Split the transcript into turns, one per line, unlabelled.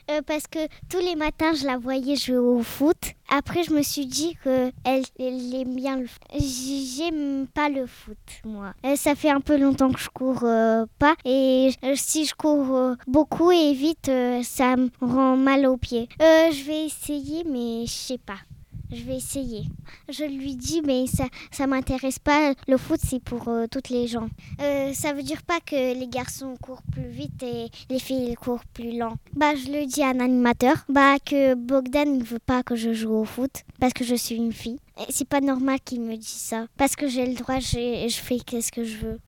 Parce que tous les matins, je la voyais jouer au foot. Après, je me suis dit qu'elle aime bien le foot. J'aime pas le foot, moi. Ça fait un peu longtemps que je cours pas. Et si je cours beaucoup et vite, ça me rend mal aux pieds. Je vais essayer, mais je sais pas. Je vais essayer. Je lui dis, mais ça m'intéresse pas. Le foot, c'est pour toutes les gens. Ça veut dire pas que les garçons courent plus vite et les filles courent plus lent. Je le dis à un animateur, que Bogdan ne veut pas que je joue au foot parce que je suis une fille. Et c'est pas normal qu'il me dise ça. Parce que j'ai le droit, je fais ce que je veux.